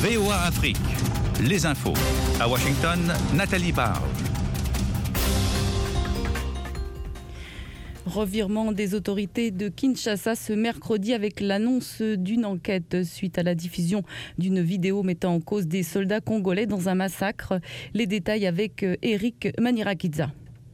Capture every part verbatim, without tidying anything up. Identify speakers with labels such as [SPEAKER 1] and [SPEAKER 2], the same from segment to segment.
[SPEAKER 1] V O A Afrique, les infos. À Washington, Nathalie Barge.
[SPEAKER 2] Revirement des autorités de Kinshasa ce mercredi avec l'annonce d'une enquête suite à la diffusion d'une vidéo mettant en cause des soldats congolais dans un massacre. Les détails avec Eric Manirakidza.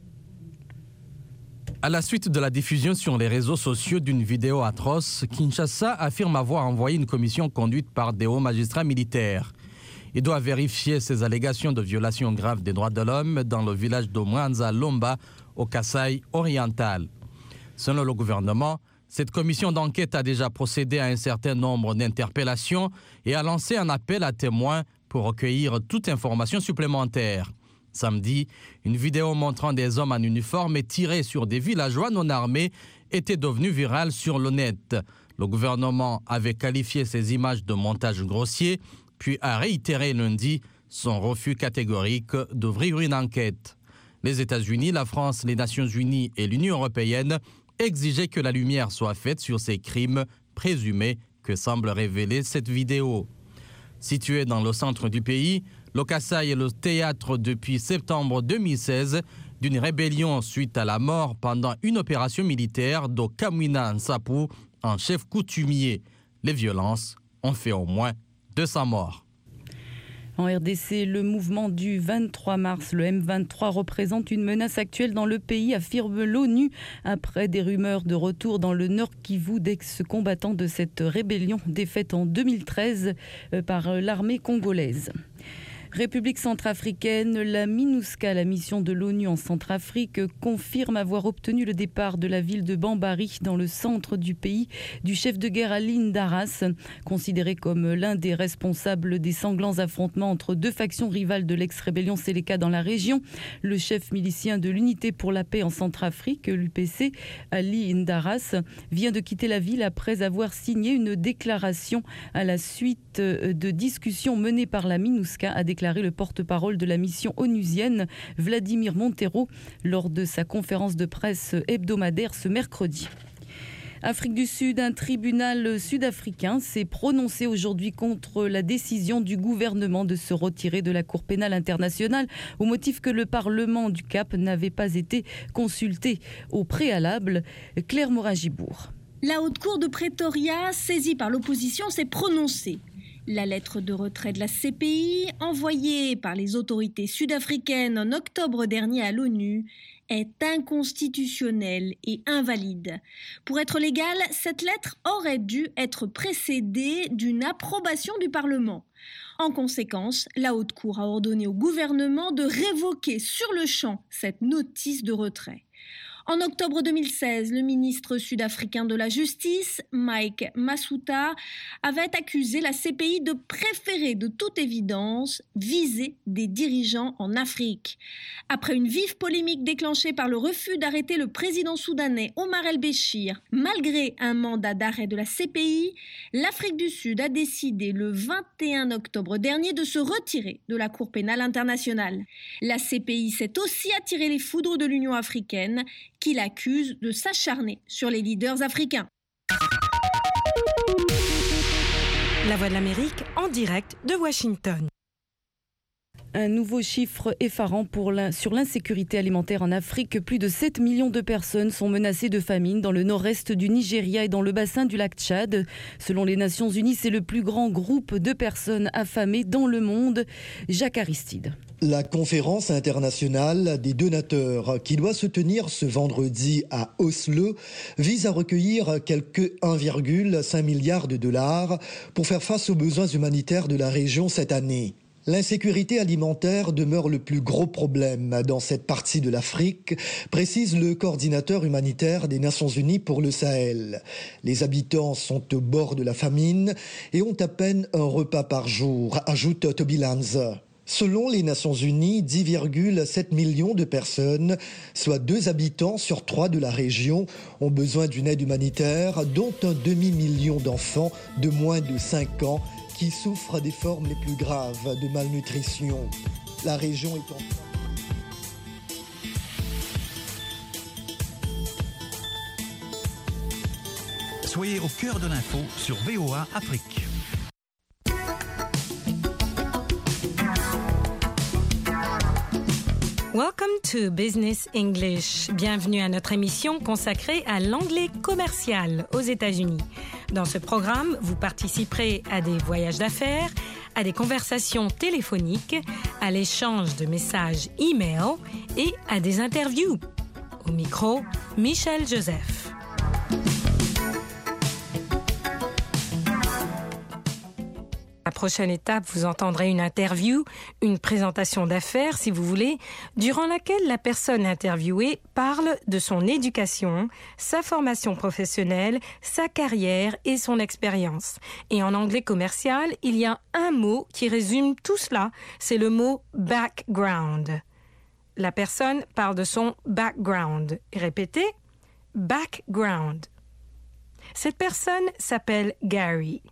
[SPEAKER 3] À la suite de la diffusion sur les réseaux sociaux d'une vidéo atroce, Kinshasa affirme avoir envoyé une commission conduite par des hauts magistrats militaires. Il doit vérifier ces allégations de violations graves des droits de l'homme dans le village de Mwanza Lomba, au Kasaï oriental. Selon le gouvernement, cette commission d'enquête a déjà procédé à un certain nombre d'interpellations et a lancé un appel à témoins pour recueillir toute information supplémentaire. Samedi, une vidéo montrant des hommes en uniforme et tirés sur des villageois non armés était devenue virale sur le net. Le gouvernement avait qualifié ces images de montage grossier, puis a réitéré lundi son refus catégorique d'ouvrir une enquête. Les États-Unis, la France, les Nations Unies et l'Union européenne exigeaient que la lumière soit faite sur ces crimes présumés que semble révéler cette vidéo. Situé dans le centre du pays, le Kasaï est le théâtre depuis septembre deux mille seize d'une rébellion suite à la mort pendant une opération militaire de Kamwina Nsapu, un chef coutumier. Les violences ont fait au moins deux cents morts.
[SPEAKER 2] En R D C, le mouvement du vingt-trois mars, le M vingt-trois, représente une menace actuelle dans le pays, affirme l'ONU, après des rumeurs de retour dans le Nord Kivu d'ex-combattants de cette rébellion défaite en deux mille treize par l'armée congolaise. République centrafricaine, la MINUSCA, la mission de l'ONU en Centrafrique, confirme avoir obtenu le départ de la ville de Bambari, dans le centre du pays, du chef de guerre Ali Ndaras, considéré comme l'un des responsables des sanglants affrontements entre deux factions rivales de l'ex-rébellion Séléka dans la région. Le chef milicien de l'Unité pour la paix en Centrafrique, l'U P C, Ali Ndaras, vient de quitter la ville après avoir signé une déclaration à la suite de discussions menées par la MINUSCA, a déclaré le porte-parole de la mission onusienne, Vladimir Montero, lors de sa conférence de presse hebdomadaire ce mercredi. Afrique du Sud, un tribunal sud-africain s'est prononcé aujourd'hui contre la décision du gouvernement de se retirer de la Cour pénale internationale au motif que le Parlement du Cap n'avait pas été consulté au préalable. Claire Morin-Gibourg.
[SPEAKER 4] La Haute Cour de Pretoria, saisie par l'opposition, s'est prononcée. La lettre de retrait de la C P I, envoyée par les autorités sud-africaines en octobre dernier à l'ONU, est inconstitutionnelle et invalide. Pour être légale, cette lettre aurait dû être précédée d'une approbation du Parlement. En conséquence, la Haute Cour a ordonné au gouvernement de révoquer sur le champ cette notice de retrait. En octobre deux mille seize, le ministre sud-africain de la Justice, Mike Masuta, avait accusé la C P I de préférer de toute évidence viser des dirigeants en Afrique. Après une vive polémique déclenchée par le refus d'arrêter le président soudanais Omar el-Béchir, malgré un mandat d'arrêt de la C P I, l'Afrique du Sud a décidé le vingt et un octobre dernier de se retirer de la Cour pénale internationale. La C P I s'est aussi attiré les foudres de l'Union africaine, qui l'accuse de s'acharner sur les leaders africains.
[SPEAKER 5] La Voix de l'Amérique en direct de Washington.
[SPEAKER 2] Un nouveau chiffre effarant pour la, sur l'insécurité alimentaire en Afrique. Plus de sept millions de personnes sont menacées de famine dans le nord-est du Nigeria et dans le bassin du lac Tchad. Selon les Nations Unies, c'est le plus grand groupe de personnes affamées dans le monde. Jacques Aristide.
[SPEAKER 6] La conférence internationale des donateurs qui doit se tenir ce vendredi à Oslo vise à recueillir quelques un virgule cinq milliard de dollars pour faire face aux besoins humanitaires de la région cette année. L'insécurité alimentaire demeure le plus gros problème dans cette partie de l'Afrique, précise le coordinateur humanitaire des Nations Unies pour le Sahel. Les habitants sont au bord de la famine et ont à peine un repas par jour, ajoute Toby Lanz. Selon les Nations Unies, dix virgule sept millions de personnes, soit deux habitants sur trois de la région, ont besoin d'une aide humanitaire, dont un demi-million d'enfants de moins de cinq ans qui souffrent des formes les plus graves de malnutrition. La région est en train...
[SPEAKER 1] Soyez au cœur de l'info sur V O A Afrique.
[SPEAKER 5] Welcome to Business English. Bienvenue à notre émission consacrée à l'anglais commercial aux États-Unis. Dans ce programme, vous participerez à des voyages d'affaires, à des conversations téléphoniques, à l'échange de messages e-mail et à des interviews. Au micro, Michel Joseph. La prochaine étape, vous entendrez une interview, une présentation d'affaires, si vous voulez, durant laquelle la personne interviewée parle de son éducation, sa formation professionnelle, sa carrière et son expérience. Et en anglais commercial, il y a un mot qui résume tout cela, c'est le mot « background ». La personne parle de son background. Répétez, background. Cette personne s'appelle Gary.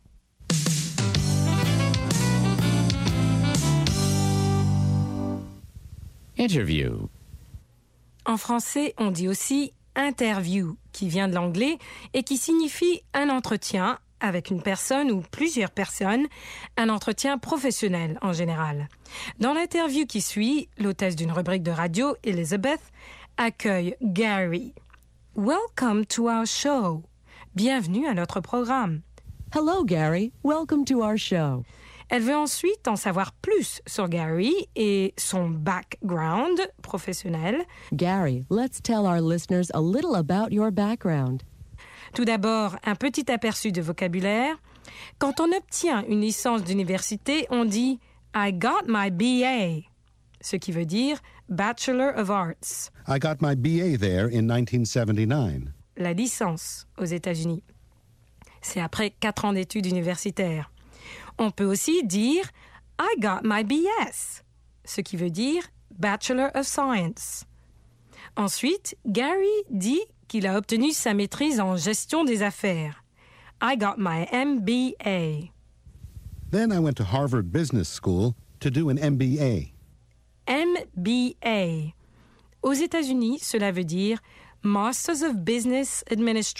[SPEAKER 7] Interview.
[SPEAKER 5] En français, on dit aussi interview, qui vient de l'anglais et qui signifie un entretien avec une personne ou plusieurs personnes, un entretien professionnel en général. Dans l'interview qui suit, l'hôtesse d'une rubrique de radio, Elizabeth, accueille Gary. Welcome to our show. Bienvenue à notre programme.
[SPEAKER 8] Hello, Gary. Welcome to our show.
[SPEAKER 5] Elle veut ensuite en savoir plus sur Gary et son background professionnel.
[SPEAKER 8] Gary, let's tell our listeners a little about your background.
[SPEAKER 5] Tout d'abord, un petit aperçu de vocabulaire. Quand on obtient une licence d'université, on dit « I got my B A », ce qui veut dire « Bachelor of Arts ».
[SPEAKER 9] I got my B A there in nineteen seventy-nine.
[SPEAKER 5] La licence aux États-Unis. C'est après quatre ans d'études universitaires. On peut aussi dire « I got my B S », ce qui veut dire « Bachelor of Science ». Ensuite, Gary dit qu'il a obtenu sa maîtrise en gestion des affaires. « I got my M B A ».
[SPEAKER 9] Then I went to Harvard Business School to do an M B A.
[SPEAKER 5] M B A. Aux États-Unis, cela veut dire « Masters of Business Administration ».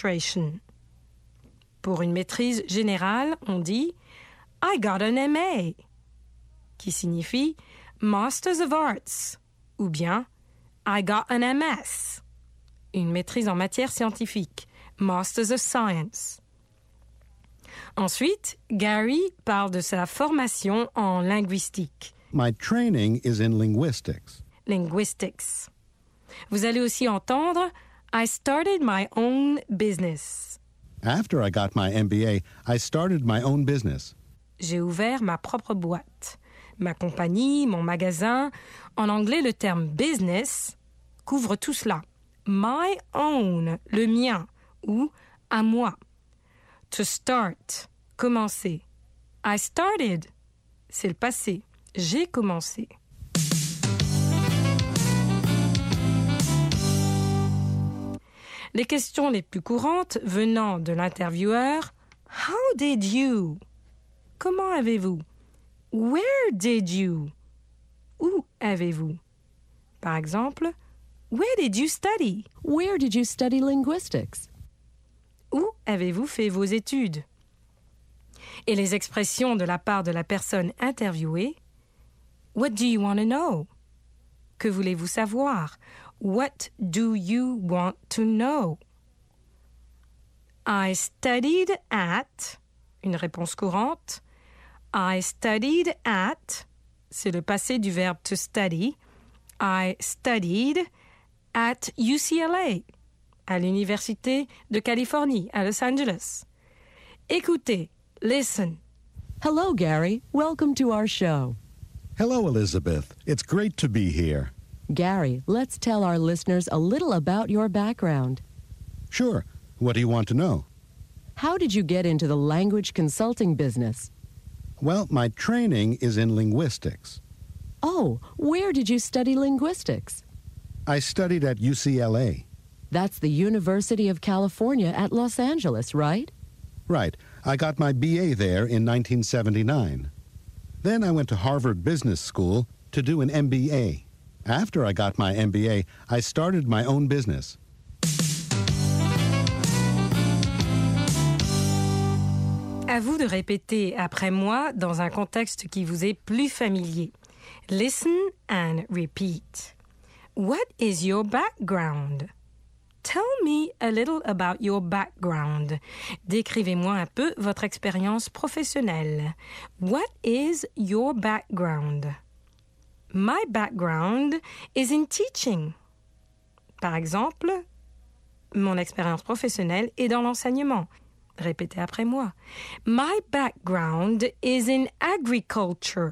[SPEAKER 5] Pour une maîtrise générale, on dit « I got an M A », qui signifie Masters of Arts, ou bien I got an M S, une maîtrise en matière scientifique, Masters of Science. Ensuite, Gary parle de sa formation en linguistique.
[SPEAKER 9] My training is in linguistics.
[SPEAKER 5] Linguistics. Vous allez aussi entendre I started my own business.
[SPEAKER 9] After I got my M B A, I started my own business.
[SPEAKER 5] J'ai ouvert ma propre boîte, ma compagnie, mon magasin. En anglais, le terme business couvre tout cela. My own, le mien, ou à moi. To start, commencer. I started, c'est le passé. J'ai commencé. Les questions les plus courantes venant de l'intervieweur, How did you? Comment avez-vous? Where did you? Où avez-vous? Par exemple, Where did you study?
[SPEAKER 8] Where did you study linguistics?
[SPEAKER 5] Où avez-vous fait vos études? Et les expressions de la part de la personne interviewée, What do you want to know? Que voulez-vous savoir? What do you want to know? I studied at, une réponse courante. I studied at, c'est le passé du verbe to study. I studied at U C L A, à l'Université de Californie, à Los Angeles. Écoutez, listen.
[SPEAKER 8] Hello, Gary. Welcome to our show.
[SPEAKER 9] Hello, Elizabeth. It's great to be here.
[SPEAKER 8] Gary, let's tell our listeners a little about your background.
[SPEAKER 9] Sure. What do you want to know?
[SPEAKER 8] How did you get into the language consulting business?
[SPEAKER 9] Well, my training is in linguistics.
[SPEAKER 8] Oh, where did you study linguistics?
[SPEAKER 9] I studied at U C L A.
[SPEAKER 8] That's the University of California at Los Angeles, right?
[SPEAKER 9] Right. I got my B A there in nineteen seventy-nine. Then I went to Harvard Business School to do an M B A. After I got my M B A, I started my own business.
[SPEAKER 5] À vous de répéter après moi dans un contexte qui vous est plus familier. Listen and repeat. What is your background? Tell me a little about your background. Décrivez-moi un peu votre expérience professionnelle. What is your background? My background is in teaching. Par exemple, mon expérience professionnelle est dans l'enseignement. Répétez après moi. My background is in agriculture.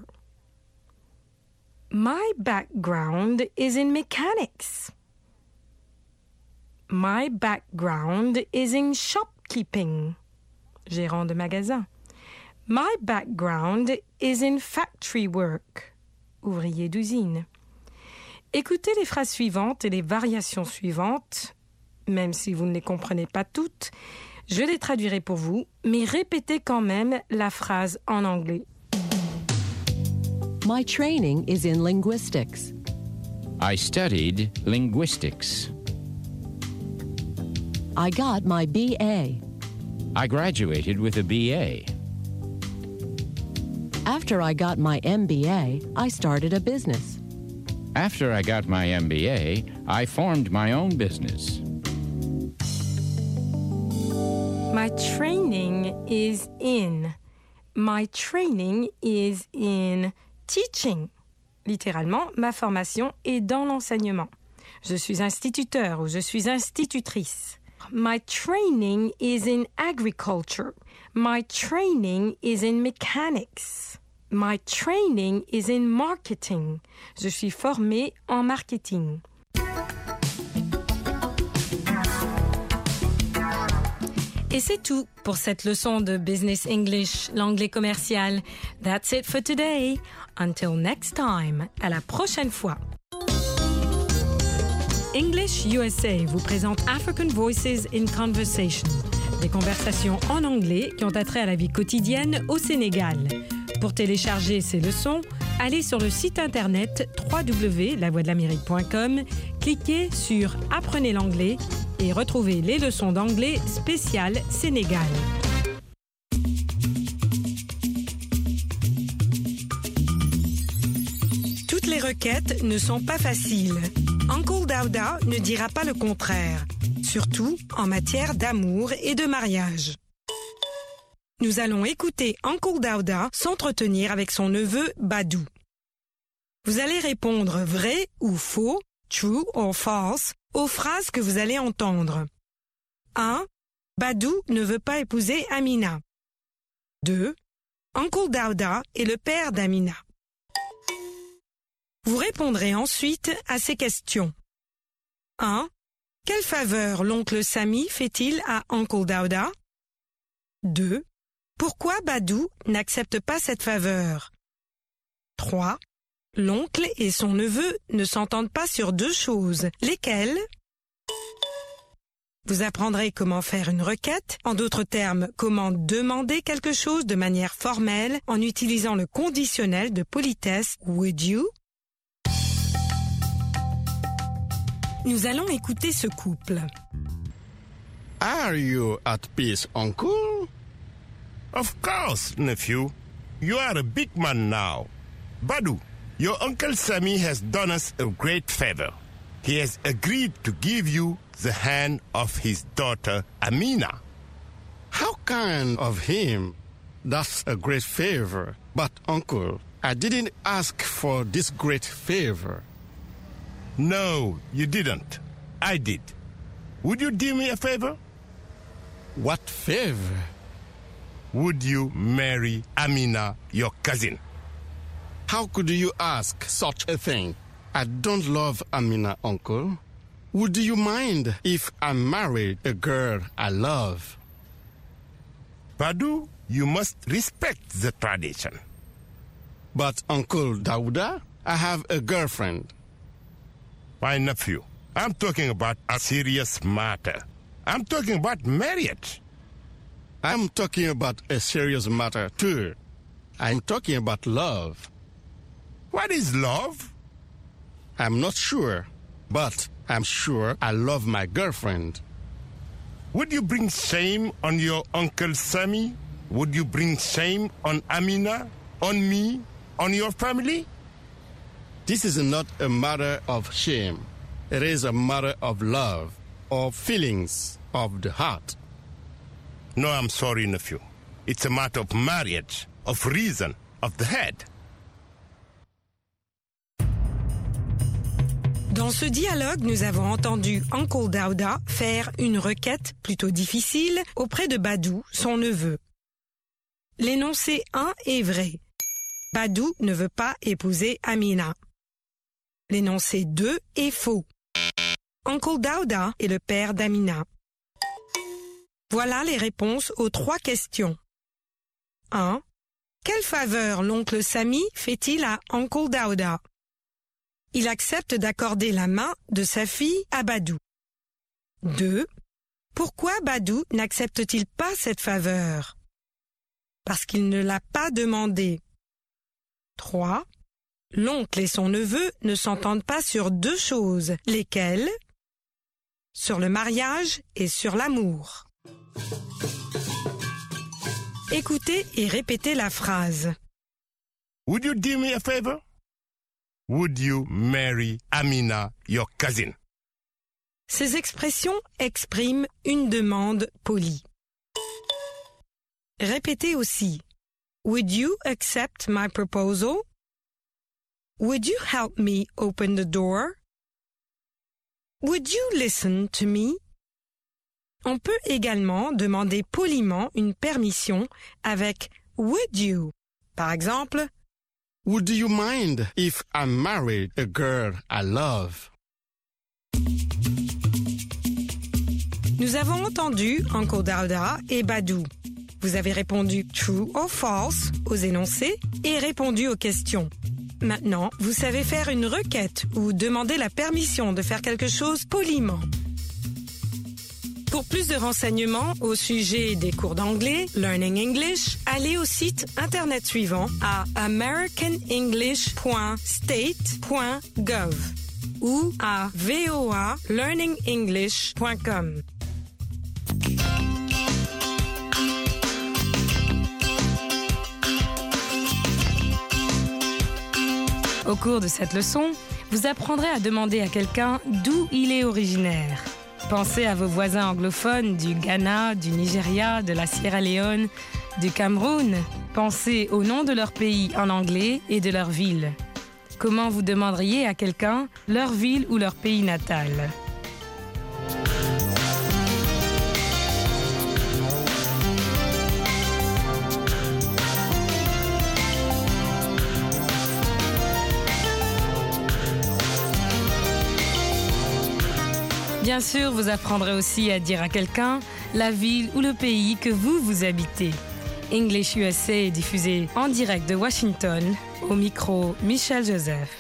[SPEAKER 5] My background is in mechanics. My background is in shopkeeping. Gérant de magasin. My background is in factory work. Ouvrier d'usine. Écoutez les phrases suivantes et les variations suivantes. Même si vous ne les comprenez pas toutes, je les traduirai pour vous, mais répétez quand même la phrase en anglais.
[SPEAKER 8] My training is in linguistics.
[SPEAKER 7] I studied linguistics.
[SPEAKER 8] I got my B A.
[SPEAKER 7] I graduated with a B A.
[SPEAKER 8] After I got my M B A, I started a business.
[SPEAKER 7] After I got my M B A, I formed my own business.
[SPEAKER 5] My training is in. My training is in teaching. Littéralement, ma formation est dans l'enseignement. Je suis instituteur ou je suis institutrice. My training is in agriculture. My training is in mechanics. My training is in marketing. Je suis formée en marketing. Et c'est tout pour cette leçon de Business English, l'anglais commercial. That's it for today. Until next time. À la prochaine fois. English U S A vous présente African Voices in Conversation, des conversations en anglais qui ont attrait à la vie quotidienne au Sénégal. Pour télécharger ces leçons, allez sur le site internet w w w point la voix de l'amérique point com, cliquez sur Apprenez l'anglais et retrouvez les leçons d'anglais spéciales Sénégal. Toutes les requêtes ne sont pas faciles. Uncle Dauda ne dira pas le contraire, surtout en matière d'amour et de mariage. Nous allons écouter Uncle Dauda s'entretenir avec son neveu Badou. Vous allez répondre vrai ou faux, true or false, aux phrases que vous allez entendre. un. Badou ne veut pas épouser Amina. deux. Uncle Dauda est le père d'Amina. Vous répondrez ensuite à ces questions. un. Quelle faveur l'oncle Sami fait-il à Uncle Dauda? deux. Pourquoi Badou n'accepte pas cette faveur? trois. L'oncle et son neveu ne s'entendent pas sur deux choses. Lesquelles? Vous apprendrez comment faire une requête, en d'autres termes, comment demander quelque chose de manière formelle en utilisant le conditionnel de politesse would you. Nous allons écouter ce couple.
[SPEAKER 10] Are you at peace, uncle?
[SPEAKER 11] Of course, nephew. You are a big man now. Badou, your Uncle Sami has done us a great favor. He has agreed to give you the hand of his daughter, Amina.
[SPEAKER 10] How kind of him. That's a great favor. But, uncle, I didn't ask for this great favor.
[SPEAKER 11] No, you didn't. I did. Would you do me a favor?
[SPEAKER 10] What favor?
[SPEAKER 11] Would you marry Amina, your cousin?
[SPEAKER 10] How could you ask such a thing? I don't love Amina, uncle. Would you mind if I married a girl I love?
[SPEAKER 11] Badou, you must respect the tradition.
[SPEAKER 10] But, Uncle Dauda, I have a girlfriend.
[SPEAKER 11] My nephew, I'm talking about a serious matter. I'm talking about marriage.
[SPEAKER 10] I'm talking about a serious matter, too. I'm talking about love.
[SPEAKER 11] What is love?
[SPEAKER 10] I'm not sure, but I'm sure I love my girlfriend.
[SPEAKER 11] Would you bring shame on your Uncle Sami? Would you bring shame on Amina, on me, on your family?
[SPEAKER 10] This is not a matter of shame. It is a matter of love or feelings of the heart. No, I'm sorry, nephew. It's a matter of marriage, of reason, of the head.
[SPEAKER 5] Dans ce dialogue, nous avons entendu Uncle Dauda faire une requête plutôt difficile auprès de Badou, son neveu. L'énoncé un est vrai. Badou ne veut pas épouser Amina. L'énoncé deux est faux. Uncle Dauda est le père d'Amina. Voilà les réponses aux trois questions. un. Quelle faveur l'oncle Sami fait-il à Uncle Dauda? Il accepte d'accorder la main de sa fille à Badou. deux. Pourquoi Badou n'accepte-t-il pas cette faveur? Parce qu'il ne l'a pas demandé. trois. L'oncle et son neveu ne s'entendent pas sur deux choses. Lesquelles? Sur le mariage et sur l'amour. Écoutez et répétez la phrase.
[SPEAKER 10] Would you do me a favor? Would you marry Amina, your cousin?
[SPEAKER 5] Ces expressions expriment une demande polie. Répétez aussi. Would you accept my proposal? Would you help me open the door? Would you listen to me? On peut également demander poliment une permission avec would you. Par exemple,
[SPEAKER 10] would you mind if I married a girl I love?
[SPEAKER 5] Nous avons entendu Uncle Dauda et Badou. Vous avez répondu true or false aux énoncés et répondu aux questions. Maintenant, vous savez faire une requête ou demander la permission de faire quelque chose poliment. Pour plus de renseignements au sujet des cours d'anglais, Learning English, allez au site internet suivant à american english point state point gov ou à v o a learning english point com. Au cours de cette leçon, vous apprendrez à demander à quelqu'un d'où il est originaire. Pensez à vos voisins anglophones du Ghana, du Nigeria, de la Sierra Leone, du Cameroun. Pensez au nom de leur pays en anglais et de leur ville. Comment vous demanderiez à quelqu'un leur ville ou leur pays natal? Bien sûr, vous apprendrez aussi à dire à quelqu'un la ville ou le pays que vous, vous habitez. English U S A est diffusé en direct de Washington, au micro Michel Joseph.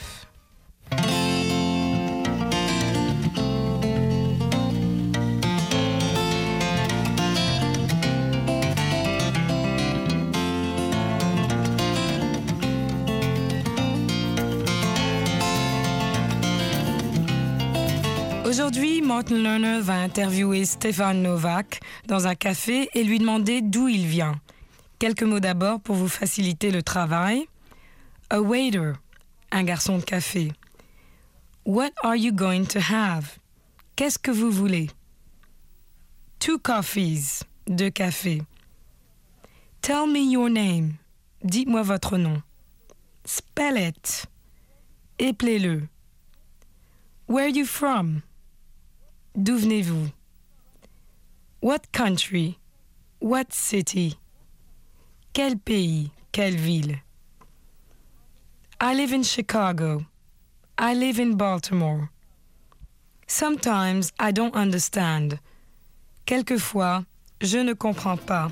[SPEAKER 5] Aujourd'hui, Martin Lerner va interviewer Stefan Novak dans un café et lui demander d'où il vient. Quelques mots d'abord pour vous faciliter le travail. A waiter, un garçon de café. What are you going to have? Qu'est-ce que vous voulez? Two coffees, deux cafés. Tell me your name. Dites-moi votre nom. Spell it. Éplez-le. Where are you from? D'où venez-vous? What country? What city? Quel pays? Quelle ville? I live in Chicago. I live in Baltimore. Sometimes I don't understand. Quelquefois, je ne comprends pas.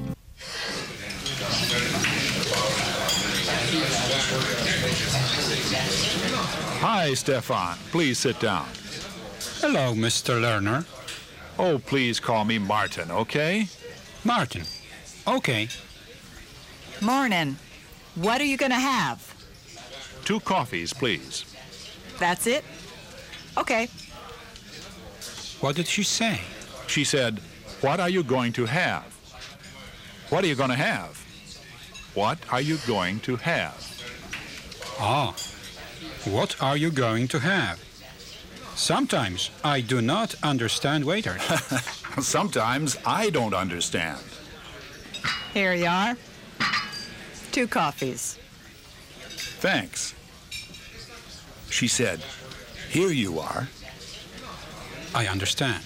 [SPEAKER 12] Hi, Stefan. Please sit down.
[SPEAKER 13] Hello, Mister Lerner.
[SPEAKER 12] Oh, please call me Martin, okay?
[SPEAKER 13] Martin. Okay.
[SPEAKER 14] Morning. What are you going to have?
[SPEAKER 12] Two coffees, please.
[SPEAKER 14] That's it? Okay.
[SPEAKER 13] What did she say?
[SPEAKER 12] She said, what are you going to have? What are you going to have? What are you going to have?
[SPEAKER 13] Ah. What are you going to have? Sometimes I do not understand waiters.
[SPEAKER 12] Sometimes I don't understand.
[SPEAKER 14] Here you are. Two coffees.
[SPEAKER 12] Thanks. She said, "Here you are."
[SPEAKER 13] I understand.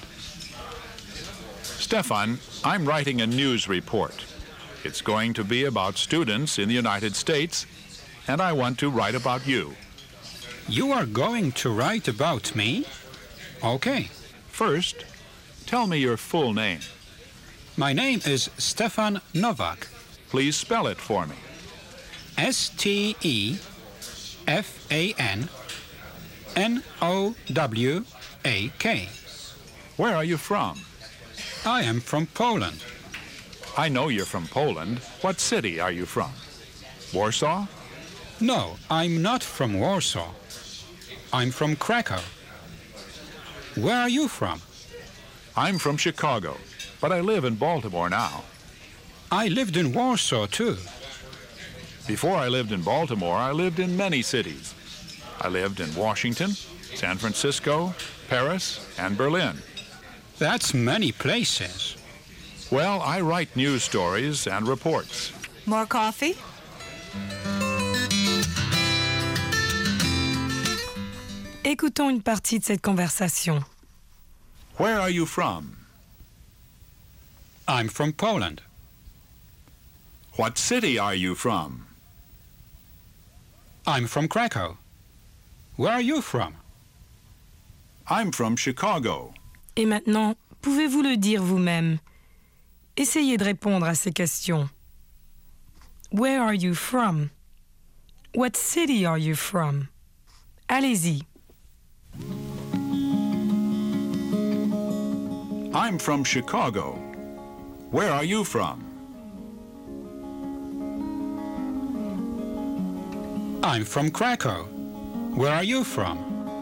[SPEAKER 12] Stefan, I'm writing a news report. It's going to be about students in the United States, and I want to write about you.
[SPEAKER 13] You are going to write about me? Okay.
[SPEAKER 12] First, tell me your full name.
[SPEAKER 13] My name is Stefan Novak.
[SPEAKER 12] Please spell it for me.
[SPEAKER 13] S T E F A N N O W A K.
[SPEAKER 12] Where are you from?
[SPEAKER 13] I am from Poland.
[SPEAKER 12] I know you're from Poland. What city are you from? Warsaw?
[SPEAKER 13] No, I'm not from Warsaw. I'm from Krakow. Where are you from?
[SPEAKER 12] I'm from Chicago, but I live in Baltimore now.
[SPEAKER 13] I lived in Warsaw, too.
[SPEAKER 12] Before I lived in Baltimore, I lived in many cities. I lived in Washington, San Francisco, Paris, and Berlin.
[SPEAKER 13] That's many places.
[SPEAKER 12] Well, I write news stories and reports.
[SPEAKER 14] More coffee?
[SPEAKER 5] Écoutons une partie de cette conversation.
[SPEAKER 12] Where are you from?
[SPEAKER 13] I'm from Poland.
[SPEAKER 12] What city are you from?
[SPEAKER 13] I'm from Krakow. Where are you from?
[SPEAKER 12] I'm from Chicago.
[SPEAKER 5] Et maintenant, pouvez-vous le dire vous-même? Essayez de répondre à ces questions. Where are you from? What city are you from? Allez-y.
[SPEAKER 12] I'm from Chicago. Where are you from?
[SPEAKER 13] I'm from Krakow. Where are you from?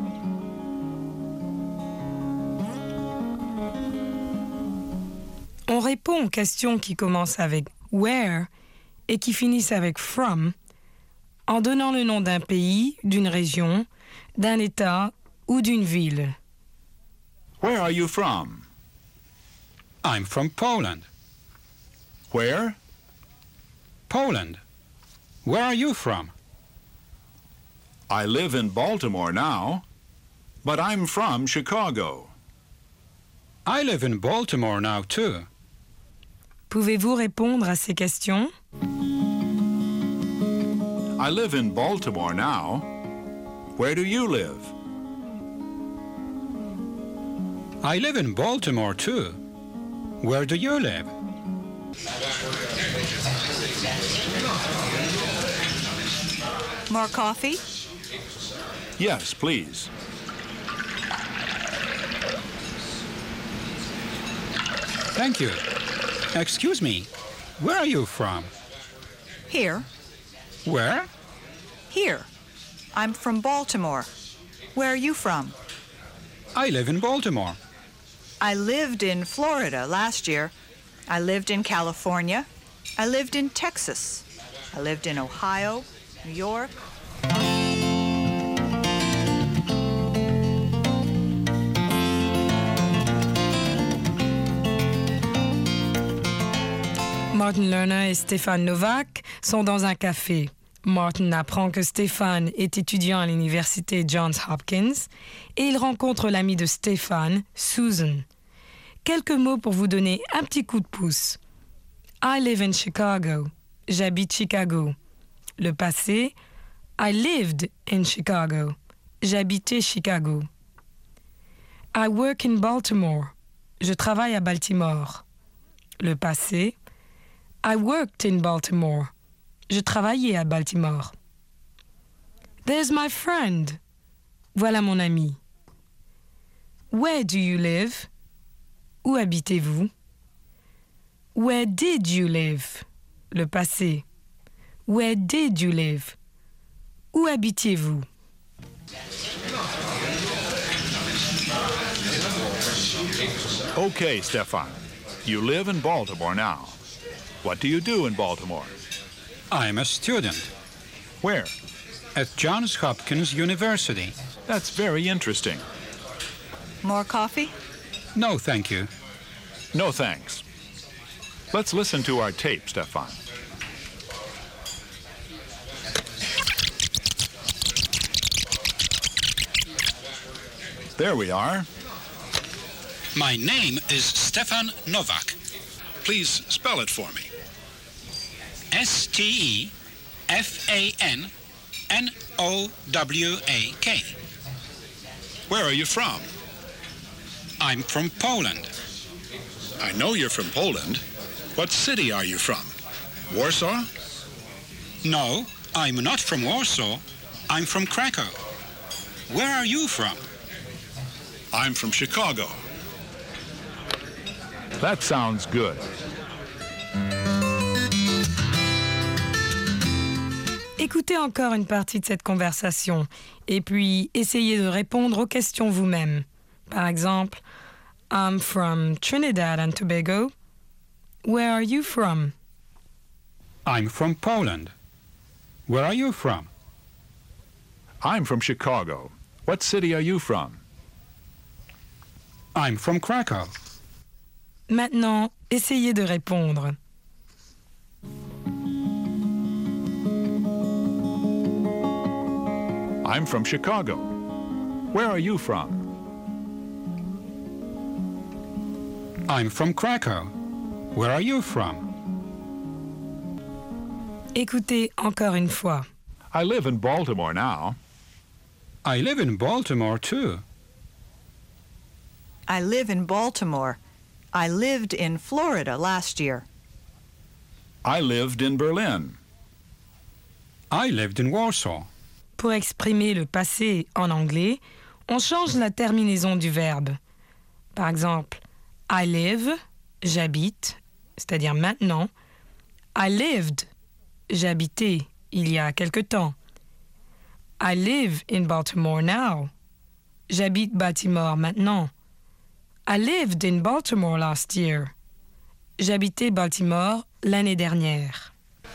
[SPEAKER 5] On répond aux questions qui commencent avec where et qui finissent avec from en donnant le nom d'un pays, d'une région, d'un État ou d'une ville.
[SPEAKER 12] Where are you from?
[SPEAKER 13] I'm from Poland.
[SPEAKER 12] Where?
[SPEAKER 13] Poland. Where are you from?
[SPEAKER 12] I live in Baltimore now, but I'm from Chicago.
[SPEAKER 13] I live in Baltimore now, too.
[SPEAKER 5] Pouvez-vous répondre à ces questions?
[SPEAKER 12] I live in Baltimore now. Where do you live?
[SPEAKER 13] I live in Baltimore, too. Where do you live?
[SPEAKER 14] More coffee?
[SPEAKER 12] Yes, please.
[SPEAKER 13] Thank you. Excuse me, where are you from?
[SPEAKER 14] Here.
[SPEAKER 13] Where?
[SPEAKER 14] Here. I'm from Baltimore. Where are you from?
[SPEAKER 13] I live in Baltimore.
[SPEAKER 14] I lived in Florida last year. I lived in California. I lived in Texas. I lived in Ohio, New York.
[SPEAKER 5] Martin Lerner et Stefan Novak sont dans un café. Martin apprend que Stefan est étudiant à l'université Johns Hopkins et il rencontre l'amie de Stefan, Susan. Quelques mots pour vous donner un petit coup de pouce. I live in Chicago. J'habite Chicago. Le passé, I lived in Chicago. J'habitais Chicago. I work in Baltimore. Je travaille à Baltimore. Le passé, I worked in Baltimore. Je travaillais à Baltimore. There's my friend. Voilà mon ami. Where do you live? Où habitez-vous? Where did you live? Le passé. Where did you live? Où habitiez-vous?
[SPEAKER 12] Okay, Stefan. You live in Baltimore now. What do you do in Baltimore?
[SPEAKER 13] I'm a student.
[SPEAKER 12] Where?
[SPEAKER 13] At Johns Hopkins University.
[SPEAKER 12] That's very interesting.
[SPEAKER 14] More coffee?
[SPEAKER 13] No, thank you.
[SPEAKER 12] No thanks. Let's listen to our tape, Stefan. There we are.
[SPEAKER 13] My name is Stefan Novak.
[SPEAKER 12] Please spell it for me.
[SPEAKER 13] S T E F A N N O W A K.
[SPEAKER 12] Where are you from?
[SPEAKER 13] I'm from Poland.
[SPEAKER 12] I know you're from Poland. What city are you from? Warsaw?
[SPEAKER 13] No, I'm not from Warsaw. I'm from Krakow. Where are you from?
[SPEAKER 12] I'm from Chicago. That sounds good.
[SPEAKER 5] Écoutez encore une partie de cette conversation et puis essayez de répondre aux questions vous-même. Par exemple, I'm from Trinidad and Tobago. Where are you from?
[SPEAKER 13] I'm from Poland. Where are you from?
[SPEAKER 12] I'm from Chicago. What city are you from?
[SPEAKER 13] I'm from Krakow.
[SPEAKER 5] Maintenant, essayez de répondre.
[SPEAKER 12] I'm from Chicago. Where are you from?
[SPEAKER 13] I'm from Krakow. Where are you from?
[SPEAKER 5] Écoutez encore une fois.
[SPEAKER 12] I live in Baltimore now.
[SPEAKER 13] I live in Baltimore, too.
[SPEAKER 14] I live in Baltimore. I lived in Florida last year.
[SPEAKER 12] I lived in Berlin.
[SPEAKER 13] I lived in Warsaw.
[SPEAKER 5] Pour exprimer le passé en anglais, on change la terminaison du verbe. Par exemple, I live, j'habite, c'est-à-dire maintenant. I lived, j'habitais il y a quelque temps. I live in Baltimore now. J'habite Baltimore maintenant. I lived in Baltimore last year. J'habitais Baltimore l'année dernière.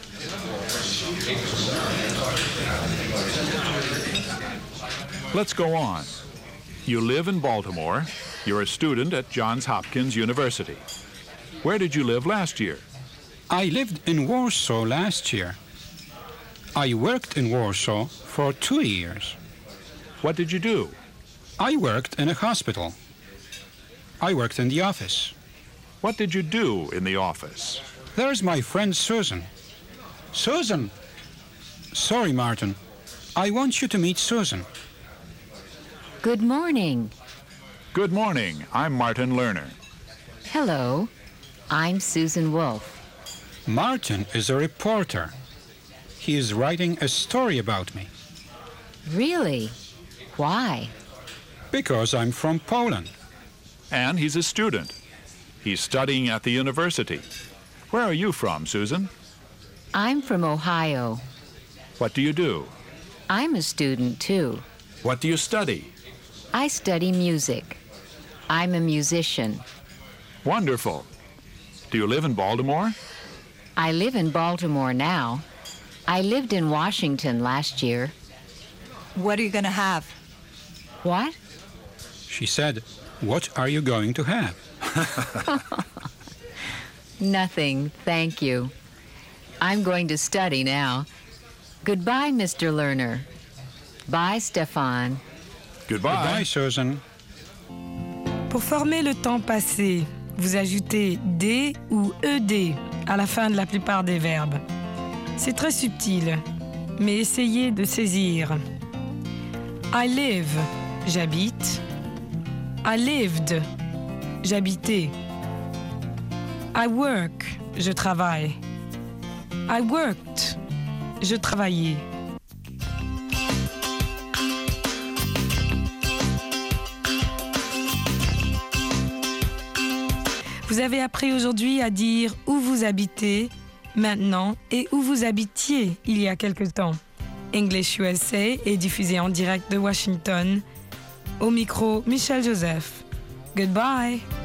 [SPEAKER 12] Let's go on. You live in Baltimore. You're a student at Johns Hopkins University. Where did you live last year?
[SPEAKER 13] I lived in Warsaw last year. I worked in Warsaw for two years.
[SPEAKER 12] What did you do?
[SPEAKER 13] I worked in a hospital. I worked in the office.
[SPEAKER 12] What did you do in the office?
[SPEAKER 13] There's my friend Susan. Susan! Sorry, Martin. I want you to meet Susan.
[SPEAKER 15] Good morning.
[SPEAKER 12] Good morning. I'm Martin Lerner.
[SPEAKER 15] Hello. I'm Susan Wolf.
[SPEAKER 13] Martin is a reporter. He is writing a story about me.
[SPEAKER 15] Really? Why?
[SPEAKER 13] Because I'm from Poland.
[SPEAKER 12] And he's a student. He's studying at the university. Where are you from, Susan?
[SPEAKER 15] I'm from Ohio.
[SPEAKER 12] What do you do?
[SPEAKER 15] I'm a student, too.
[SPEAKER 12] What do you study?
[SPEAKER 15] I study music. I'm a musician.
[SPEAKER 12] Wonderful. Do you live in Baltimore?
[SPEAKER 15] I live in Baltimore now. I lived in Washington last year.
[SPEAKER 14] What are you going to have?
[SPEAKER 15] What?
[SPEAKER 13] She said, what are you going to have?
[SPEAKER 15] Nothing, thank you. I'm going to study now. Goodbye, Mister Lerner. Bye, Stefan.
[SPEAKER 12] Goodbye.
[SPEAKER 13] Goodbye, Susan.
[SPEAKER 5] Pour former le temps passé, vous ajoutez D ou E D à la fin de la plupart des verbes. C'est très subtil, mais essayez de saisir. I live, j'habite. I lived, j'habitais. I work, je travaille. I worked, je travaillais. Vous avez appris aujourd'hui à dire où vous habitez maintenant et où vous habitiez il y a quelque temps. English U S A est diffusé en direct de Washington. Au micro, Michel Joseph. Goodbye.